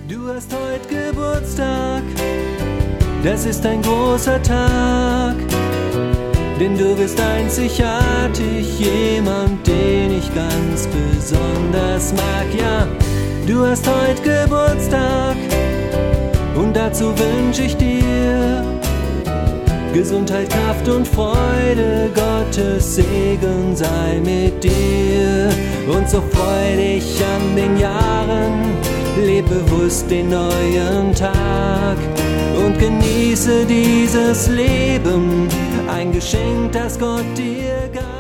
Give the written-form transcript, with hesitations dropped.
Du hast heute Geburtstag, das ist ein großer Tag, denn du bist einzigartig, jemand, den ich ganz besonders mag. Ja, du hast heute Geburtstag und dazu wünsch ich dir Gesundheit, Kraft und Freude, Gottes Segen sei mit dir. Und so freu dich an den Jahren, leb bewusst den neuen Tag und genieße dieses Leben, ein Geschenk, das Gott dir gab.